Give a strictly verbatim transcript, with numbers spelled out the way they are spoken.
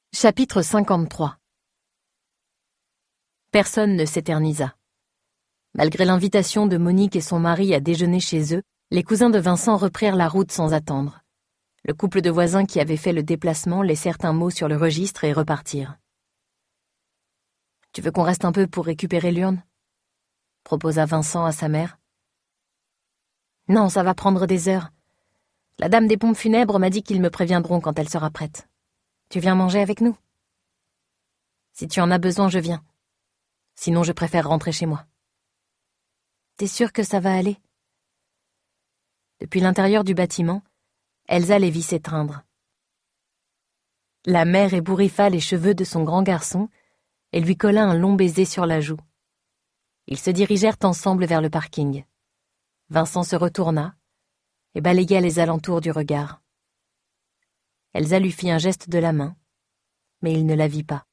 Chapitre cinquante-trois. Personne ne s'éternisa. Malgré l'invitation de Monique et son mari à déjeuner chez eux, les cousins de Vincent reprirent la route sans attendre. Le couple de voisins qui avait fait le déplacement laissèrent un mot sur le registre et repartirent. « Tu veux qu'on reste un peu pour récupérer l'urne ?» proposa Vincent à sa mère. « Non, ça va prendre des heures. La dame des pompes funèbres m'a dit qu'ils me préviendront quand elle sera prête. Tu viens manger avec nous ? Si tu en as besoin, je viens. Sinon, je préfère rentrer chez moi. » T'es sûre que ça va aller ? Depuis l'intérieur du bâtiment, Elsa les vit s'étreindre. La mère ébouriffa les cheveux de son grand garçon et lui colla un long baiser sur la joue. Ils se dirigèrent ensemble vers le parking. Vincent se retourna et balaya les alentours du regard. Elsa lui fit un geste de la main, mais il ne la vit pas.